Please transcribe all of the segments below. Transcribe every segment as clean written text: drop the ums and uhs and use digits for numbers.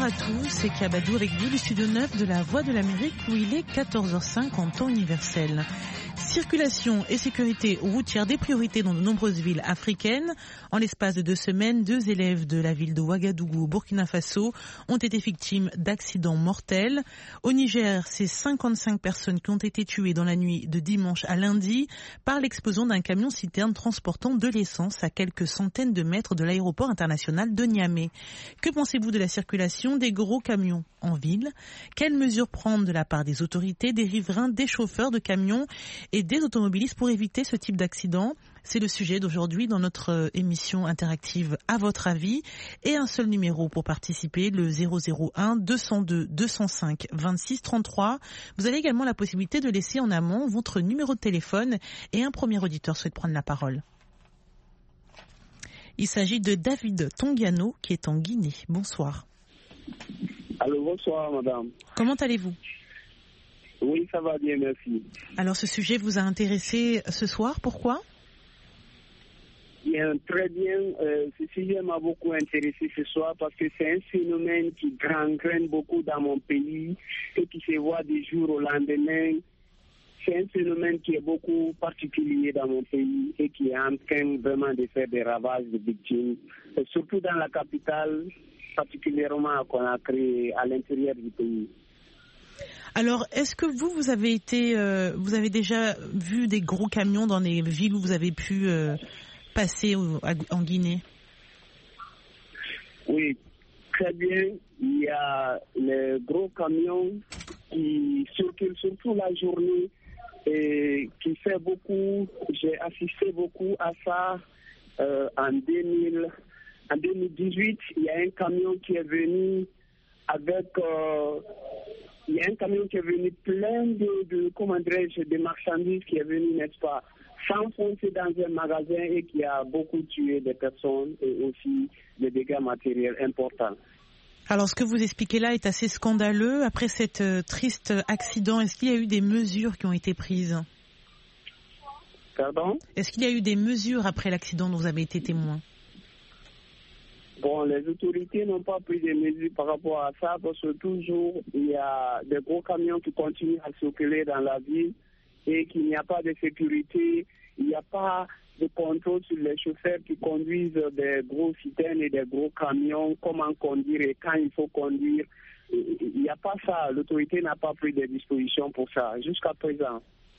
à tous, c'est Kabadou avec vous du studio 9 de la Voix de l'Amérique où il est 14h05 en temps universel. Circulation et sécurité routière des priorités dans de nombreuses villes africaines. En l'espace de 2 semaines, 2 élèves de la ville de Ouagadougou au Burkina Faso ont été victimes d'accidents mortels. Au Niger, c'est 55 personnes qui ont été tuées dans la nuit de dimanche à lundi par l'explosion d'un camion-citerne transportant de l'essence à quelques centaines de mètres de l'aéroport international de Niamey. Que pensez-vous de la circulation des gros camions en ville? Quelles mesures prendre de la part des autorités, des riverains, des chauffeurs de camions et des automobilistes pour éviter ce type d'accident? C'est le sujet d'aujourd'hui dans notre émission interactive À votre avis. Et un seul numéro pour participer, le 001 202 205 26 33. Vous avez également la possibilité de laisser en amont votre numéro de téléphone et un premier auditeur souhaite prendre la parole. Il s'agit de David Tongiano qui est en Guinée. Bonsoir. Allô, bonsoir madame. Comment allez-vous? Oui, ça va bien, merci. Alors ce sujet vous a intéressé ce soir, pourquoi? Bien, très bien. Ce sujet m'a beaucoup intéressé ce soir parce que c'est un phénomène qui gangrène beaucoup dans mon pays et qui se voit du jour au lendemain. C'est un phénomène qui est beaucoup particulier dans mon pays et qui est en train vraiment de faire des ravages de victimes, et surtout dans la capitale, particulièrement à Conakry, à l'intérieur du pays. Alors, est-ce que vous avez déjà vu des gros camions dans les villes où vous avez pu passer en Guinée? Oui, très bien. Il y a les gros camions qui circulent surtout la journée et qui fait beaucoup. J'ai assisté beaucoup à ça en 2018. Il y a un camion qui est venu avec... il y a un camion qui est venu plein de marchandises qui est venu, n'est-ce pas, s'enfoncer dans un magasin et qui a beaucoup tué des personnes et aussi des dégâts matériels importants. Alors, ce que vous expliquez là est assez scandaleux. Après cet triste accident, est-ce qu'il y a eu des mesures qui ont été prises? Pardon? Est-ce qu'il y a eu des mesures après l'accident dont vous avez été témoin? Bon, les autorités n'ont pas pris des mesures par rapport à ça parce que toujours il y a des gros camions qui continuent à circuler dans la ville et qu'il n'y a pas de sécurité, il n'y a pas de contrôle sur les chauffeurs qui conduisent des gros citernes et des gros camions, comment conduire et quand il faut conduire. Il n'y a pas ça, l'autorité n'a pas pris de dispositions pour ça jusqu'à présent.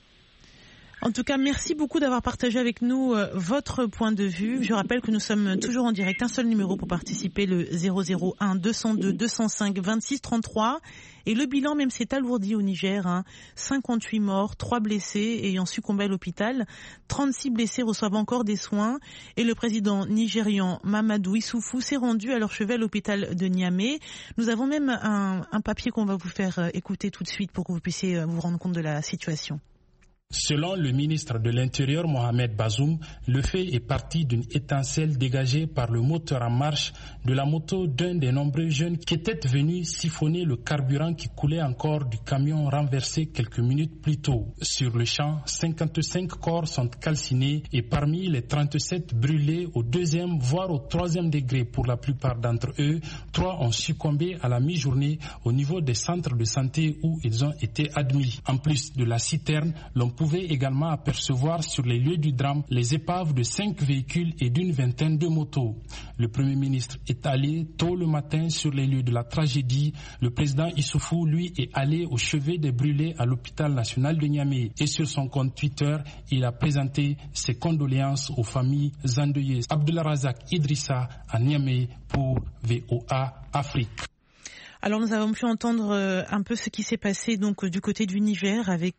En tout cas, merci beaucoup d'avoir partagé avec nous votre point de vue. Je rappelle que nous sommes toujours en direct. Un seul numéro pour participer, le 001 202 205 26 33. Et le bilan même s'est alourdi au Niger. 58 morts, 3 blessés ayant succombé à l'hôpital. 36 blessés reçoivent encore des soins. Et le président nigérian Mamadou Issoufou s'est rendu à leur chevet à l'hôpital de Niamey. Nous avons même un papier qu'on va vous faire écouter tout de suite pour que vous puissiez vous rendre compte de la situation. Selon le ministre de l'Intérieur Mohamed Bazoum, le fait est parti d'une étincelle dégagée par le moteur en marche de la moto d'un des nombreux jeunes qui étaient venus siphonner le carburant qui coulait encore du camion renversé quelques minutes plus tôt. Sur le champ, 55 corps sont calcinés et parmi les 37 brûlés au 2e voire au 3e degré pour la plupart d'entre eux, 3 ont succombé à la mi-journée au niveau des centres de santé où ils ont été admis. En plus de la citerne, l'on pouvait également apercevoir sur les lieux du drame les épaves de 5 véhicules et d'une vingtaine de motos. Le Premier ministre est allé tôt le matin sur les lieux de la tragédie. Le président Issoufou, lui, est allé au chevet des brûlés à l'hôpital national de Niamey. Et sur son compte Twitter, il a présenté ses condoléances aux familles endeuillées. Abdullah Razak Idrissa à Niamey pour VOA Afrique. Alors nous avons pu entendre un peu ce qui s'est passé donc du côté du Niger avec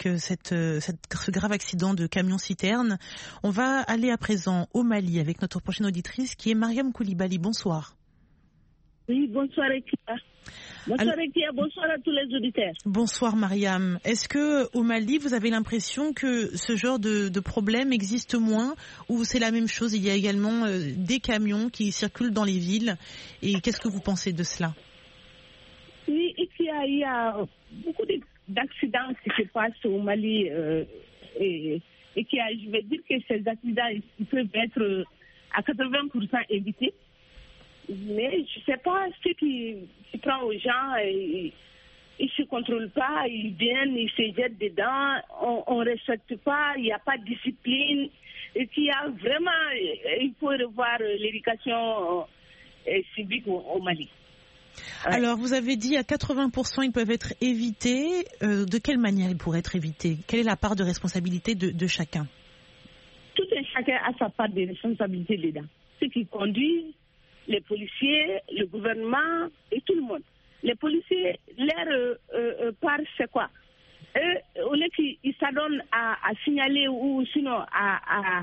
ce grave accident de camion-citerne. On va aller à présent au Mali avec notre prochaine auditrice qui est Mariam Koulibaly. Bonsoir. Oui, bonsoir Ekia. Bonsoir Ekia, bonsoir à tous les auditeurs. Bonsoir Mariam. Est-ce que au Mali vous avez l'impression que ce genre de problème existe moins ou c'est la même chose? Il y a également des camions qui circulent dans les villes et qu'est-ce que vous pensez de cela? Oui, il y a beaucoup d'accidents qui se passent au Mali et je vais dire que ces accidents ils peuvent être à 80% évités. Mais je ne sais pas ce qui prend aux gens. Ils ne se contrôlent pas, ils viennent, ils se jettent dedans, on ne respecte pas, il n'y a pas de discipline. Et qu'il y a vraiment, il faut revoir l'éducation civique au Mali. Ouais. Alors, vous avez dit à 80% ils peuvent être évités. De quelle manière ils pourraient être évités? Quelle est la part de responsabilité de chacun? Tout un chacun a sa part de responsabilité dedans. Ceux qui conduisent, les policiers, le gouvernement et tout le monde. Les policiers, leur part, c'est quoi? Eux, au lieu qu'ils s'adonnent à signaler ou sinon à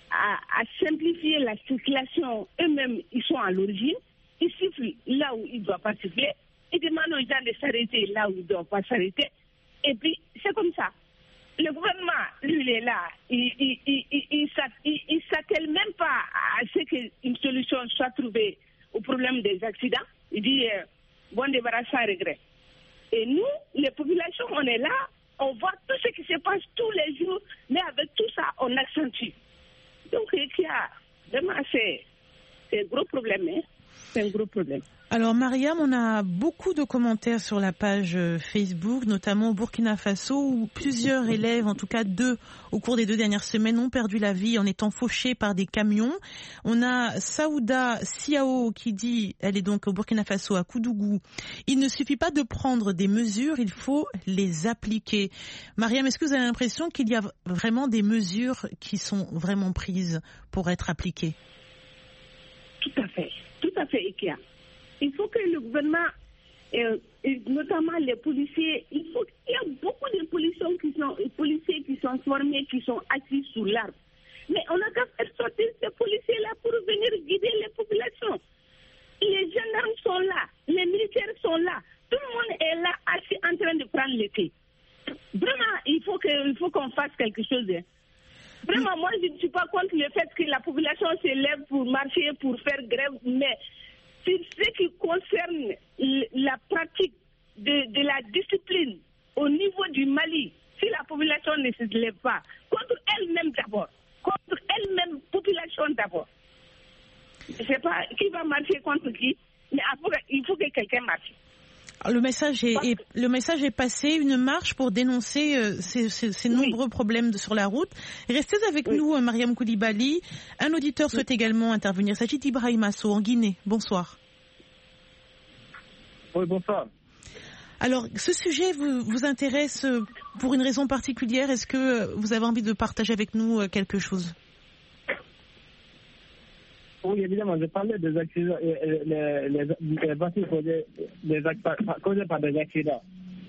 simplifier la circulation, eux-mêmes, ils sont à l'origine. Ils sifflent là où ils ne doivent pas siffler. Ils demandent aux gens de s'arrêter là où ils ne doivent pas s'arrêter. Et puis, c'est comme ça. Le gouvernement, lui, il est là. Il ne s'attelle même pas à ce qu'une solution soit trouvée au problème des accidents. Il dit, bon débarras sans regret. Et nous, les populations, on est là, on voit tout ce qui se passe tous les jours, mais avec tout ça, on accentue. Donc, il y a vraiment, c'est un gros problème, hein? C'est un gros problème. Alors Mariam, on a beaucoup de commentaires sur la page Facebook, notamment au Burkina Faso, où plusieurs élèves, en tout cas 2, au cours des 2 dernières semaines, ont perdu la vie en étant fauchés par des camions. On a Saouda Siao qui dit, elle est donc au Burkina Faso, à Koudougou, il ne suffit pas de prendre des mesures, il faut les appliquer. Mariam, est-ce que vous avez l'impression qu'il y a vraiment des mesures qui sont vraiment prises pour être appliquées? Tout à fait, Ikea. Il faut que le gouvernement, notamment les policiers, il y a beaucoup de policiers qui sont formés, qui sont assis sous l'arbre. Mais on n'a qu'à faire sortir ces policiers-là pour venir guider les populations. Les gendarmes sont là, les militaires sont là, tout le monde est là, assis en train de prendre les clés. Vraiment, il faut qu'on fasse quelque chose. Vraiment, moi, je ne suis pas contre le fait que la population se lève pour marcher, pour faire grève, mais sur ce qui concerne la pratique de la discipline au niveau du Mali, si la population ne se lève pas, contre elle-même d'abord, contre elle-même, population d'abord. Je ne sais pas qui va marcher contre qui, mais il faut que quelqu'un marche. Le message est passé, une marche pour dénoncer ces nombreux problèmes sur la route. Restez avec nous, Mariam Koulibaly. Un auditeur souhaite également intervenir. Il s'agit d'Ibrahim Asso en Guinée. Bonsoir. Oui, bonsoir. Alors, ce sujet vous intéresse pour une raison particulière? Est-ce que vous avez envie de partager avec nous quelque chose? Oui, évidemment, je parlais des accidents, les voitures causées par des accidents.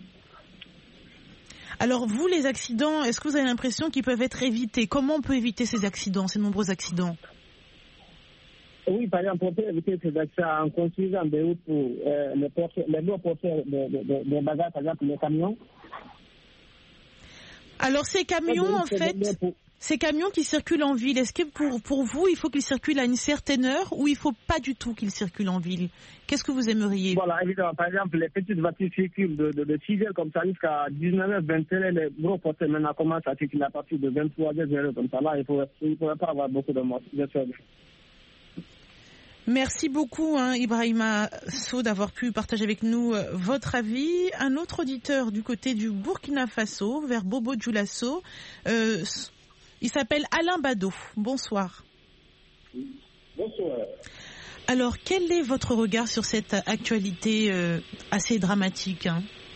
Alors vous, les accidents, est-ce que vous avez l'impression qu'ils peuvent être évités? Comment on peut éviter ces accidents, ces nombreux accidents? Oui, par exemple, on peut éviter ces accidents en construisant des routes pour les gros porteurs de bagages, par exemple les camions. Alors ces camions, en fait... Ces camions qui circulent en ville, est-ce que pour vous, il faut qu'ils circulent à une certaine heure ou il ne faut pas du tout qu'ils circulent en ville? Qu'est-ce que vous aimeriez? Voilà, évidemment. Par exemple, les petites voitures circulent de 6 heures comme ça jusqu'à 19h, 20h. Les gros porteurs maintenant commencent à circuler à partir de 23h comme ça. Là, il ne pourrait pas avoir beaucoup de morts. Merci beaucoup, Ibrahima Sow, d'avoir pu partager avec nous votre avis. Un autre auditeur du côté du Burkina Faso, vers Bobo Dioulasso. Il s'appelle Alain Bado. Bonsoir. Bonsoir. Alors, quel est votre regard sur cette actualité assez dramatique?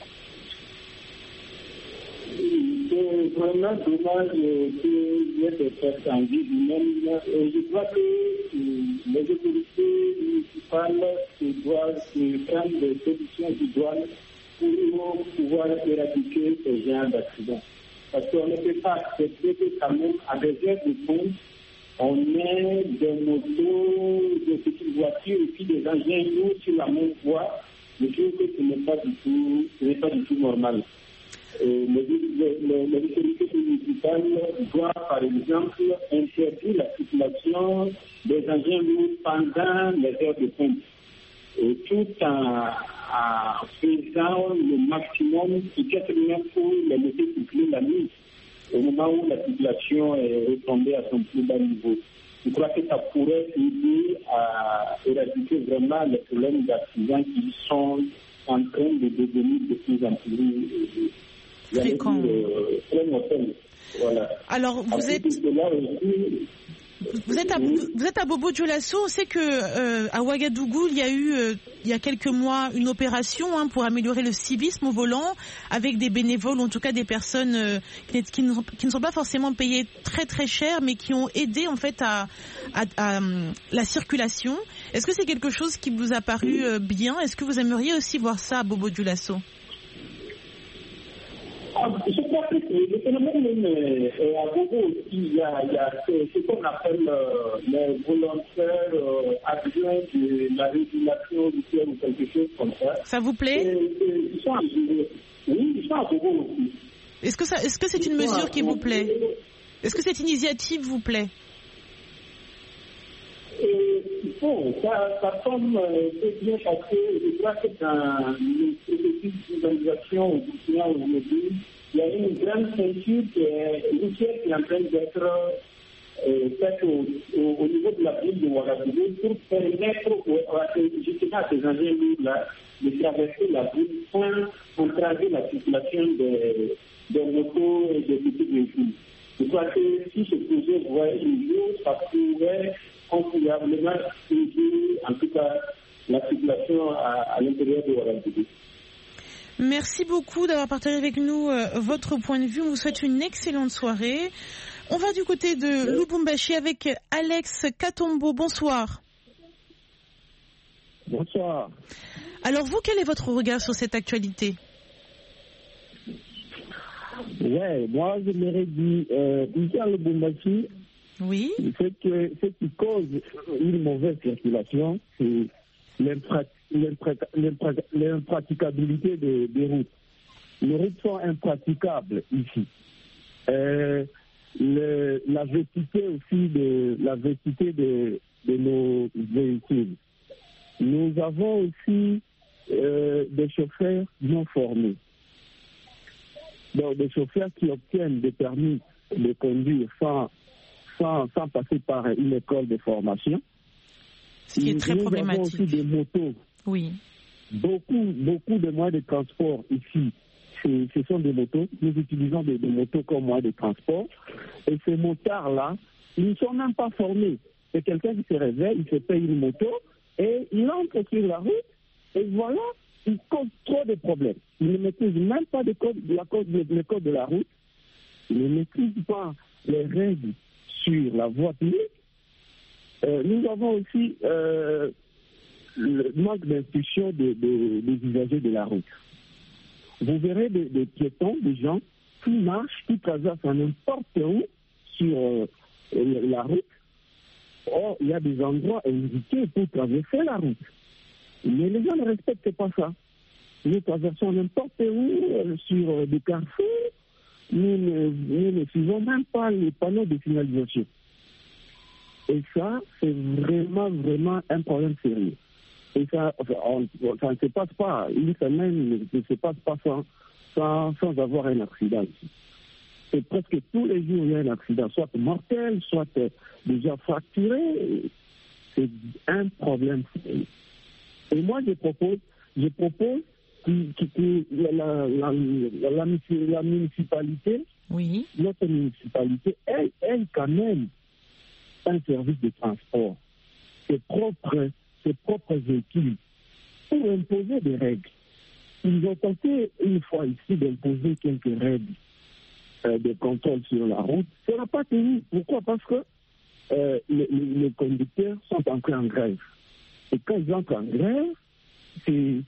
C'est vraiment dommage qu'il y ait des pertes en vie humaine. Je crois que les autorités municipales doivent prendre des solutions idoines pour pouvoir éradiquer ce genre d'accidents. Parce qu'on ne peut pas accepter que quand même, à des heures de pointe, on ait des motos, des petites voitures et puis des engins lourds sur la même voie. Je trouve que ce n'est pas du tout normal. Les autorités municipales doivent, par exemple, interdire la circulation des engins lourds pendant les heures de pointe. Tout en faisant le maximum, peut-être même pour les laisser circuler la nuit, au moment où la circulation est retombée à son plus bas niveau. je crois que ça pourrait aider à éradiquer vraiment les problèmes d'accidents qui sont en train de devenir de plus en plus fréquents. Très mortels. Voilà. Alors, vous êtes à Bobo Dioulasso. On sait que à Ouagadougou, il y a eu il y a quelques mois une opération pour améliorer le civisme au volant, avec des bénévoles, ou en tout cas des personnes qui ne sont pas forcément payées très très cher, mais qui ont aidé en fait à la circulation. Est-ce que c'est quelque chose qui vous a paru bien? Est-ce que vous aimeriez aussi voir ça à Bobo Dioulasso? Je crois que le phénomène à Bobo aussi, il y a ce qu'on appelle les volontaires adjoints de la régulation routière ou quelque chose comme ça. Ça vous plaît? Ils sont à Bobo. Oui, ils sont à Bobo aussi. Est-ce que c'est une mesure qui vous plaît? Est-ce que cette initiative vous plaît? Bon, ça tombe très bien parce que je crois que dans le processus d'organisation aujourd'hui, il y a une grande ceinture routière qui est en train d'être faite au niveau de la ville de Ouagadougou pour permettre justement à ces engins lourds-là de traverser la ville sans entraver la circulation des motos et des petits véhicules. Je crois que si ce projet voyait le jour, ça pourrait considérablement aider en tout cas la circulation à l'intérieur de Ouagadougou. Merci beaucoup d'avoir partagé avec nous votre point de vue. On vous souhaite une excellente soirée. On va du côté de Lubumbashi avec Alex Katombo. Bonsoir. Bonsoir. Alors vous, quel est votre regard sur cette actualité? Ouais, moi je m'aurais dit, ici à Lubumbashi, oui. Ce qui cause une mauvaise circulation, c'est l'impraticabilité des routes. Les routes sont impraticables ici. La vétusté aussi de nos véhicules. Nous avons aussi des chauffeurs non formés. Donc des chauffeurs qui obtiennent des permis de conduire sans passer par une école de formation. Ce qui est très problématique. Nous avons aussi des motos. Oui. Beaucoup de moyens de transport ici, ce sont des motos. Nous utilisons des motos comme moyens de transport. Et ces motards-là, ils ne sont même pas formés. C'est quelqu'un qui se réveille, il se paye une moto et il entre sur la route et voilà, il cause trop de problèmes. Il ne maîtrise même pas le code de la route. Il ne maîtrise pas les règles sur la voie publique. Nous avons aussi le manque d'instruction des usagers de la route. Vous verrez des piétons, des gens qui marchent, qui traversent n'importe où sur la route. Or, il y a des endroits indiqués pour traverser la route. Mais les gens ne respectent pas ça. Nous traversons n'importe où sur des carrefours. Nous ne suivons même pas les panneaux de signalisation. Et ça, c'est vraiment un problème sérieux. Et ça ne se passe pas, une semaine ne se passe pas sans avoir un accident ici. C'est presque tous les jours il y a un accident, soit mortel, soit déjà fracturé. C'est un problème sérieux. Et moi, je propose que la municipalité, oui, notre municipalité, elle quand même un service de transport, ses propres véhicules, pour imposer des règles. Ils ont tenté une fois ici d'imposer quelques règles de contrôle sur la route. Ça n'a pas tenu. Pourquoi? Parce que les conducteurs sont entrés en grève. Et quand ils entrent en grève, c'est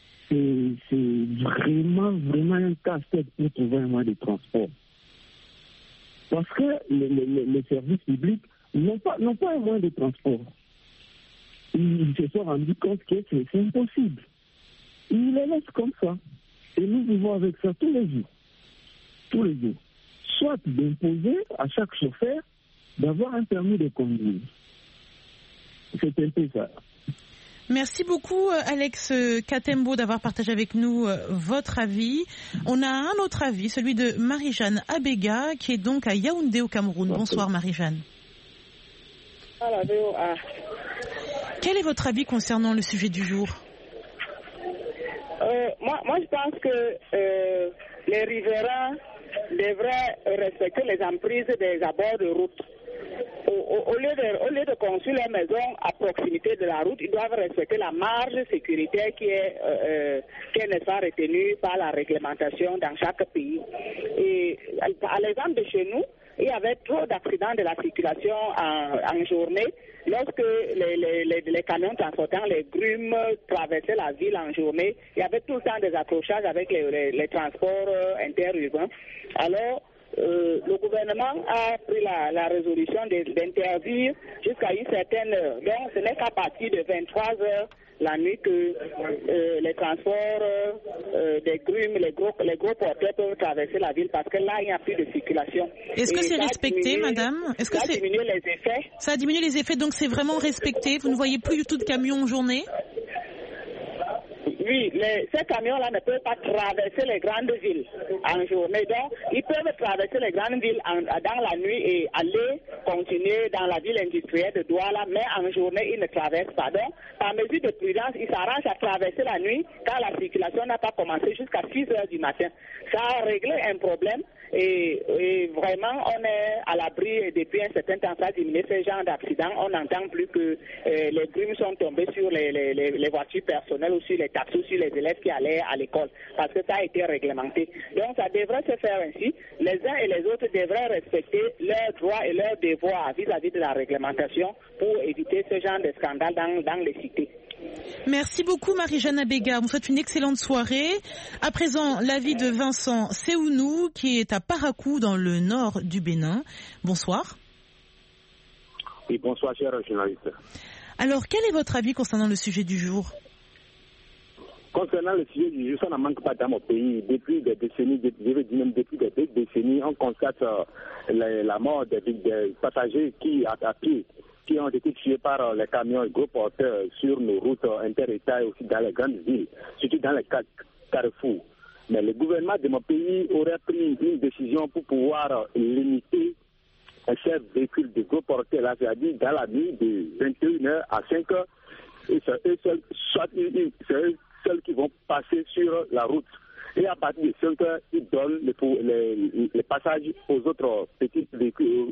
vraiment un casse-tête pour trouver un moyen de transport. Parce que les services publics n'ont pas un moyen de transport. Ils se sont rendus compte que c'est impossible. Ils les laissent comme ça. Et nous vivons avec ça tous les jours. Tous les jours. Soit d'imposer à chaque chauffeur d'avoir un permis de conduire. C'est un peu ça. Merci beaucoup Alex Katembo d'avoir partagé avec nous votre avis. On a un autre avis, celui de Marie-Jeanne Abega, qui est donc à Yaoundé au Cameroun. Bonsoir Marie-Jeanne. Quel est votre avis concernant le sujet du jour? Moi, je pense que les riverains devraient respecter les emprises des abords de route. Au lieu de construire les maisons à proximité de la route, ils doivent respecter la marge sécuritaire qui est n'est pas retenue par la réglementation dans chaque pays. Et à l'exemple de chez nous, il y avait trop d'accidents de la circulation en journée. Lorsque les camions transportant les grumes traversaient la ville en journée, il y avait tout le temps des accrochages avec les transports interurbains. Alors, le gouvernement a pris la résolution d'interdire jusqu'à une certaine heure. Donc, ce n'est qu'à partir de 23 heures la nuit que les transports des grumes, les gros porteurs peuvent traverser la ville parce que là, il n'y a plus de circulation. Est-ce que c'est respecté, madame? Est-ce que ça a diminué les effets? Ça a diminué les effets, donc c'est vraiment respecté? Vous ne voyez plus du tout de camions en journée? Oui, ces camions-là ne peuvent pas traverser les grandes villes en journée. Donc, ils peuvent traverser les grandes villes dans la nuit et aller continuer dans la ville industrielle de Douala, mais en journée, ils ne traversent pas. Donc, par mesure de prudence, ils s'arrangent à traverser la nuit quand la circulation n'a pas commencé jusqu'à 6 heures du matin. Ça a réglé un problème et vraiment, on est à l'abri depuis un certain temps. Ça a diminué ce genre d'accidents. On n'entend plus que les grumes sont tombés sur les voitures personnelles ou sur les taxis ou sur les élèves qui allaient à l'école parce que ça a été réglementé. Donc, ça devrait se faire ainsi. Les uns et les autres devraient respecter leurs droits et leurs devoirs vis-à-vis de la réglementation pour éviter ce genre de scandale dans les cités. Merci beaucoup Marie-Jeanne Abega. On vous souhaite une excellente soirée. À présent, l'avis de Vincent Séounou qui est à Parakou dans le nord du Bénin. Bonsoir. Oui, bonsoir chers journalistes. Alors, quel est votre avis concernant le sujet du jour? Concernant le sujet du jour, ça n'en manque pas dans mon pays. Depuis des décennies, depuis des décennies, on constate la mort des passagers qui, à pied, qui ont été tués par les camions et gros porteurs sur nos routes inter-États et aussi dans les grandes villes, surtout dans les carrefours. Mais le gouvernement de mon pays aurait pris une décision pour pouvoir limiter ces véhicules de gros porteurs, là, c'est-à-dire dans la nuit de 21h à 5h, et c'est eux seuls qui vont passer sur la route. Et à partir de 5 heures, ils donnent les passages aux autres petits véhicules,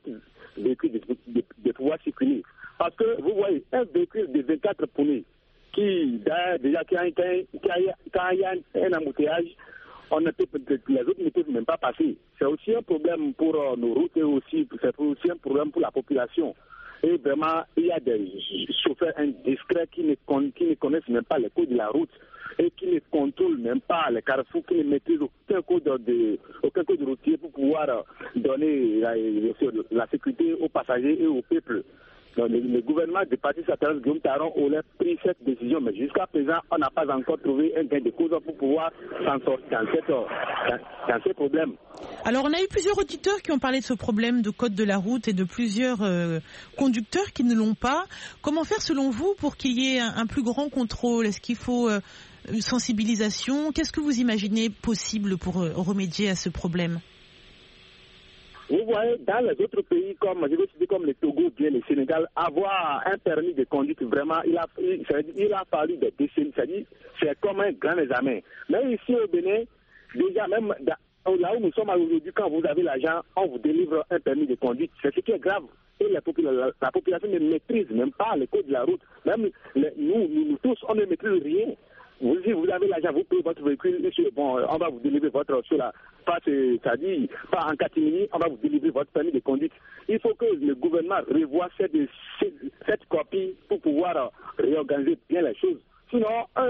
de pouvoir circuler. Parce que vous voyez, un véhicule de 24 poneys qui, déjà, quand il y a un embouteillage, les autres ne peuvent même pas passer. C'est aussi un problème pour nos routes et c'est aussi un problème pour la population. Et vraiment, il y a des chauffeurs indiscrets qui ne connaissent même pas les codes de la route et qui ne contrôlent même pas les carrefours, qui ne maîtrisent aucun code routier pour pouvoir donner la sécurité aux passagers et au peuple. Donc, le gouvernement du parti socialiste Guillaume Taron aurait pris cette décision, mais jusqu'à présent, on n'a pas encore trouvé un gain de cause pour pouvoir s'en sortir dans ces problèmes. Alors, on a eu plusieurs auditeurs qui ont parlé de ce problème de code de la route et de plusieurs conducteurs qui ne l'ont pas. Comment faire, selon vous, pour qu'il y ait un plus grand contrôle? Est-ce qu'il faut une sensibilisation? Qu'est-ce que vous imaginez possible pour remédier à ce problème? Vous voyez, dans les autres pays, comme le Togo ou bien le Sénégal, avoir un permis de conduite, vraiment, il a fallu des décennies. C'est comme un grand examen. Mais ici au Bénin, déjà, même là où nous sommes aujourd'hui, quand vous avez l'argent, on vous délivre un permis de conduite. C'est ce qui est grave. Et la population ne maîtrise même pas le code de la route. Même nous tous, on ne maîtrise rien. Vous avez l'argent, vous payez votre véhicule, on va vous délivrer votre sur la face, c'est-à-dire pas en catimini, on va vous délivrer votre permis de conduite. Il faut que le gouvernement revoie cette copie pour pouvoir réorganiser bien les choses. Sinon,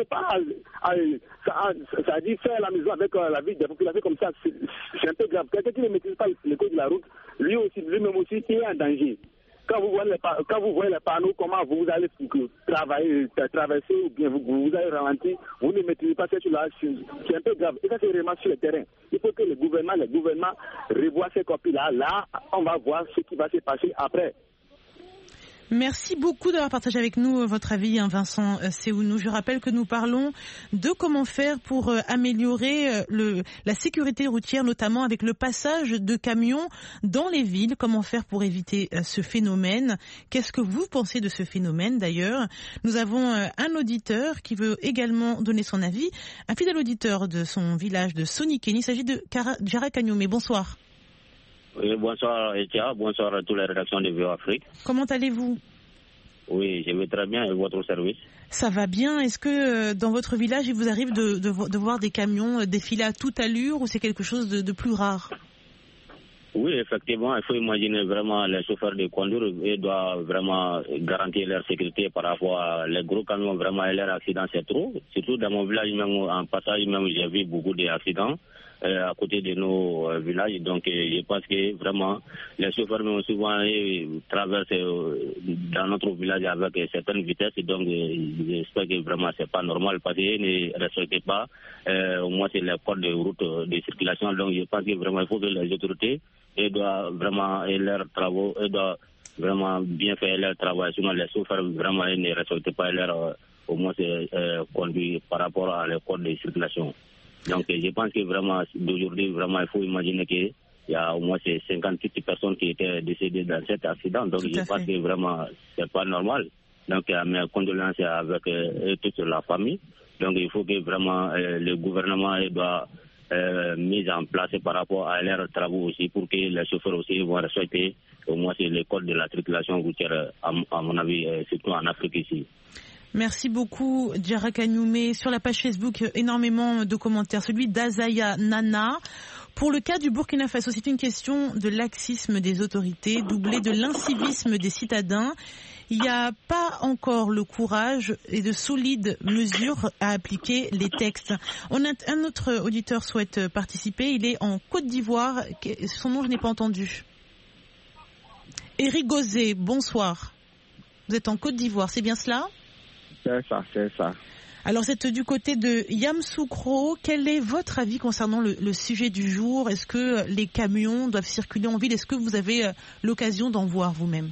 ça dit faire la maison avec la vie des populations comme ça, c'est un peu grave. Quelqu'un qui ne maîtrise pas le code de la route, lui-même aussi, il est en danger. Quand vous voyez les panneaux, comment vous allez traverser ou bien vous allez ralentir, vous ne maîtrisez pas cette chose-là, c'est un peu grave. Et ça, c'est vraiment sur le terrain. Il faut que le gouvernement revoie ces copies-là. Là, on va voir ce qui va se passer après. Merci beaucoup d'avoir partagé avec nous votre avis, Vincent Séounou. Je rappelle que nous parlons de comment faire pour améliorer la sécurité routière, notamment avec le passage de camions dans les villes. Comment faire pour éviter ce phénomène? Qu'est-ce que vous pensez de ce phénomène d'ailleurs? Nous avons un auditeur qui veut également donner son avis, un fidèle auditeur de son village de Sonikeni. Il s'agit de Djara Kanyome. Bonsoir. Oui, bonsoir Etia, bonsoir à toute la rédaction de VOA Afrique. Comment allez-vous? Oui, je vais très bien, et votre service? Ça va bien. Est-ce que dans votre village, il vous arrive de voir des camions défiler à toute allure ou c'est quelque chose de plus rare? Oui, effectivement, il faut imaginer vraiment les chauffeurs de conduire, ils doivent vraiment garantir leur sécurité par rapport à les gros camions, vraiment, et leurs accidents, c'est trop. Surtout dans mon village, même en passage, même j'ai vu beaucoup d'accidents à côté de nos villages. Donc, je pense que vraiment, les chauffeurs même souvent traversent dans notre village avec certaines vitesses. Donc, j'espère que vraiment, c'est pas normal parce qu'ils ne respectent pas, au moins, c'est les codes de route de circulation. Donc, je pense que vraiment, il faut que les autorités doivent vraiment leurs travaux, doivent vraiment bien faire leur travail. Sinon, les chauffeurs vraiment ne respectent pas leur au moins conduit par rapport à les codes de circulation. Donc, je pense que vraiment, d'aujourd'hui, vraiment, il faut imaginer qu'il y a au moins 58 personnes qui étaient décédées dans cet accident. Donc, je pense que vraiment, c'est pas normal. Donc, mes condoléances avec toute la famille. Donc, il faut que vraiment le gouvernement doit mise en place par rapport à leurs travaux aussi pour que les chauffeurs aussi vont respecter au moins les codes de la circulation routière, à mon avis, surtout en Afrique ici. Merci beaucoup, Djara Kanyome. Sur la page Facebook, énormément de commentaires. Celui d'Azaya Nana. Pour le cas du Burkina Faso, c'est une question de laxisme des autorités, doublé de l'incivisme des citadins. Il n'y a pas encore le courage et de solides mesures à appliquer les textes. Un autre auditeur souhaite participer. Il est en Côte d'Ivoire. Son nom, je n'ai pas entendu. Éric Gauzet, bonsoir. Vous êtes en Côte d'Ivoire, c'est bien cela? C'est ça. Alors, c'est du côté de Yamoussoukro. Quel est votre avis concernant le sujet du jour? Est-ce que les camions doivent circuler en ville? Est-ce que vous avez l'occasion d'en voir vous-même?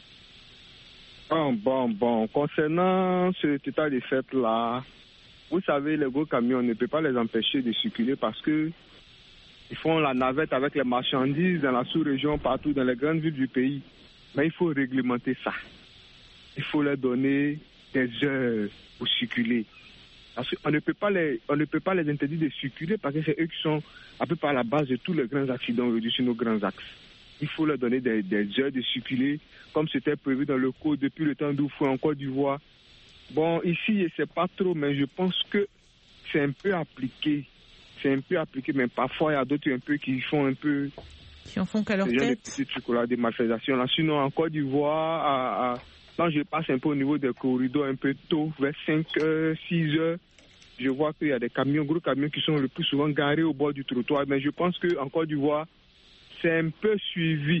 Bon. Concernant ce état de fait-là, vous savez, les gros camions, on ne peut pas les empêcher de circuler parce que ils font la navette avec les marchandises dans la sous-région, partout dans les grandes villes du pays. Mais il faut réglementer ça. Il faut leur donner des heures pour circuler. Parce qu'on ne peut pas les interdire de circuler parce que c'est eux qui sont un peu par la base de tous les grands accidents aujourd'hui sur nos grands axes. Il faut leur donner des heures de circuler comme c'était prévu dans le code depuis le temps d'Oufoué en Côte d'Ivoire. Bon, ici, je ne sais pas trop, mais je pense que c'est un peu appliqué. Mais parfois, il y a d'autres un peu qui font un peu... Qui en font qu'à leur tête. Des petits trucs là, des malfaisations. Là. Sinon, en Côte d'Ivoire, quand je passe un peu au niveau des corridors un peu tôt, vers 5 heures, 6 heures, je vois qu'il y a des camions, gros camions qui sont le plus souvent garés au bord du trottoir. Mais je pense qu'en Côte d'Ivoire, c'est un peu suivi.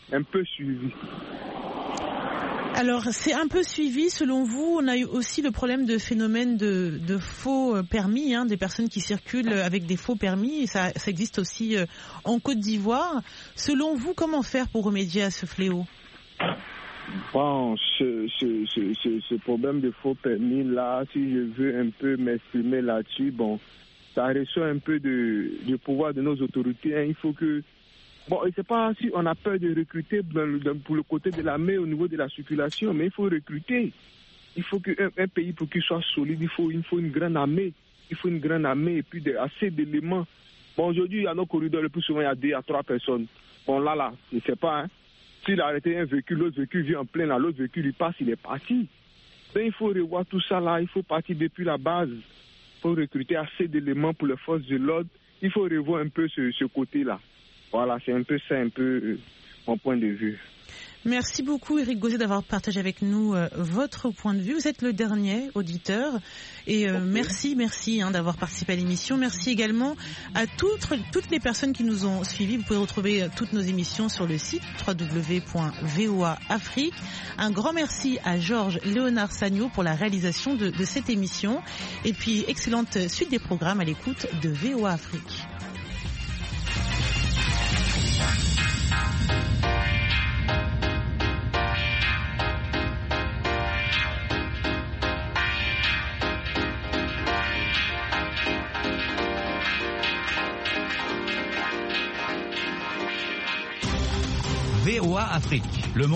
Alors, c'est un peu suivi. Selon vous, on a eu aussi le problème de phénomène de faux permis, des personnes qui circulent avec des faux permis. Et ça existe aussi en Côte d'Ivoire. Selon vous, comment faire pour remédier à ce fléau? Bon, ce problème de faux permis-là, si je veux un peu m'exprimer là-dessus, bon, ça ressort un peu du pouvoir de nos autorités. Il faut que... Bon, je ne sais pas si on a peur de recruter pour le côté de l'armée au niveau de la circulation, mais il faut recruter. Il faut qu'un pays, pour qu'il soit solide, il faut une grande armée. Il faut une grande armée et puis assez d'éléments. Bon, aujourd'hui, à nos corridors, le plus souvent, il y a 2 à 3 personnes. Bon, là, je ne sais pas, S'il a arrêté un véhicule, l'autre véhicule vient en plein, là, l'autre véhicule, il passe, il est parti. Donc, il faut revoir tout ça là, il faut partir depuis la base. Il faut recruter assez d'éléments pour les forces de l'ordre. Il faut revoir un peu ce côté-là. Voilà, c'est un peu ça, mon point de vue. Merci beaucoup Éric Gauzet d'avoir partagé avec nous votre point de vue. Vous êtes le dernier auditeur et merci d'avoir participé à l'émission. Merci également à toutes les personnes qui nous ont suivis. Vous pouvez retrouver toutes nos émissions sur le site www.voa Afrique. Un grand merci à Georges Léonard Sagno pour la réalisation de cette émission et puis excellente suite des programmes à l'écoute de VOA Afrique. VOA Afrique. Le